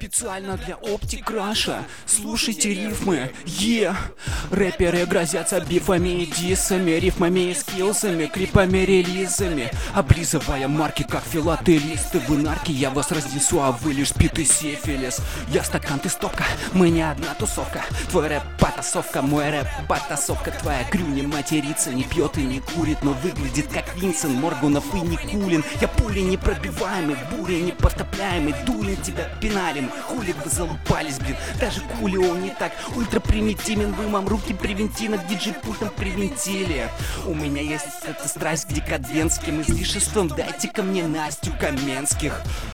Специально для Оптик Раша. Слушайте рифмы, рэперы грозятся бифами и диссами, рифмами и скиллсами, клипами, релизами, облизывая марки, как филателисты. Вы нарки, я вас разнесу, а вы лишь питый сифилис. Я стакан, ты стопка, мы не одна тусовка. Твой рэп потасовка, мой рэп потасовка. Твоя крю не матерится, не пьет и не курит, но выглядит как Винсент, Моргунов и Никулин. Я пули непробиваемый, бури непотопляемый, дурень тебя пиналим. Хули вы залупались, блин, даже Кулио не так ультрапримитивен. Вы мам руки превентивно к диджей-пультам привинтили. У меня есть эта страсть к декадентским излишествам. Дайте-ка мне Настю Каменских.